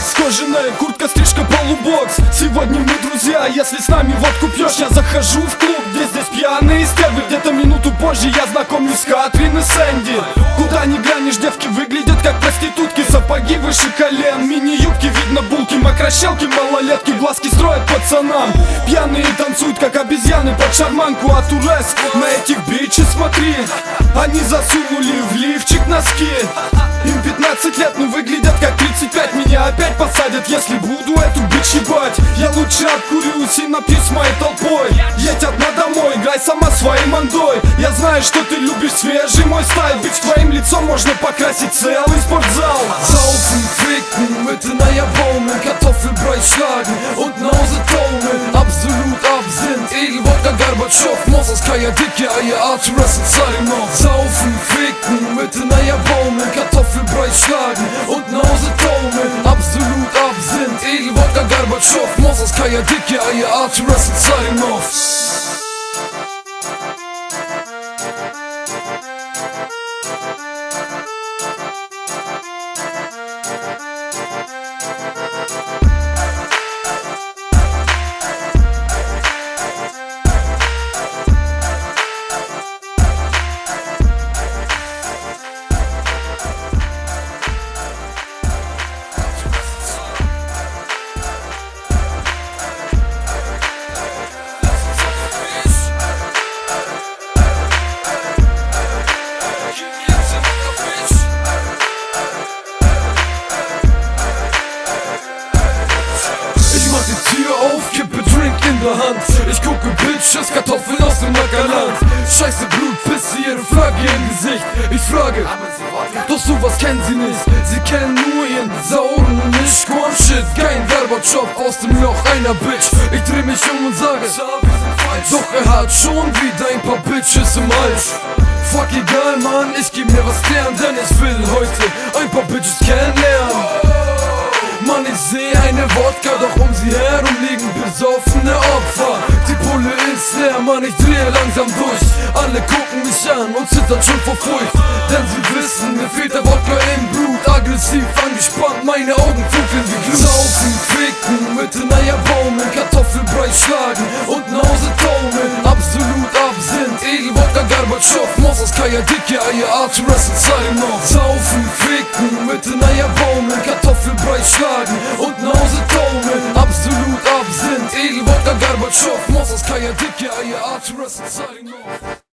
Флекс, кожаная куртка, стрижка, полубокс. Сегодня мы друзья, если с нами водку пьешь. Я захожу в клуб, где здесь пьяные стервы. Где-то минуту позже я знакомлюсь с Катрин и Сэнди. Куда ни глянешь, девки выглядят как проститутки. Сапоги выше колен, мини-юбки, видно булки. Мокрощелки, малолетки, глазки строят пацанам. Пьяные танцуют, как обезьяны под шарманку. А Турес, на этих бичи смотри. Они засунули в лифчик носки. Им 15 лет, но выглядят как 35. Меня опять посадят, если буду эту бич ебать. Я лучше обкурюсь и напьюсь с моей толпой. Едь одна домой, играй сама своей мандой. Я знаю, что ты любишь свежий мой стайл. Бич, твоим лицом можно покрасить целый спортзал. Saufen, ficken, miteinander baumeln, Kartoffelbrei schlagen und nach Hause taumeln. Absolut Absinth, Edelwodka, Gorbatschow, Moses, Kaya, dicke Eier, Arthurus und Salimov. Saufen, ficken, miteinander baumeln, Kartoffelbrei schlagen und nach Hause taumeln. Absolut Absinth, Edelwodka, Gorbatschow, Moses, Kaya, dicke Eier, Arthurus und Salimov. Ich mach die Tür auf, kippe Drink in der Hand. Ich gucke Bitches, Kartoffeln aus dem Ackerland. Scheiße Blut, Pisse, ihre Flagge im Gesicht. Ich frage, doch sowas kennen sie nicht. Sie kennen nur ihren sauren Mischkorn. Shit, kein Gorbatschow aus dem Loch einer Bitch. Ich dreh mich um und sage, doch hat schon wieder ein paar Bitches im Hals. Fuck egal, Mann, ich geb mir was lernen, denn ich will heute ein paar Bitches kennenlernen. Mann, ich seh eine Wodka, doch um sie herum liegen besoffene Opfer. Die Pulle ist leer, Mann, ich drehe langsam durch. Alle gucken mich an und zittern schon vor Furcht. Denn sie wissen, mir fehlt der Wodka im Blut. Aggressiv, angespannt, meine Augen funkeln wie Glut. Saufen, ficken, miteinander baumeln, Kartoffelbrei schlagen und nach Hause taumeln. Absolut Absinth, Edelwodka, Gorbatschow, Moses, Kaya, dicke Eier, Arthurus und Salimov. Saufen, ficken, miteinander baumeln, Kartoffelbrei schlagen und nach Hause taumeln. Absolut Absinth, Edelwodka, Gorbatschow, Moses, Kaya, dicke Eier, Arthurus und Salimov.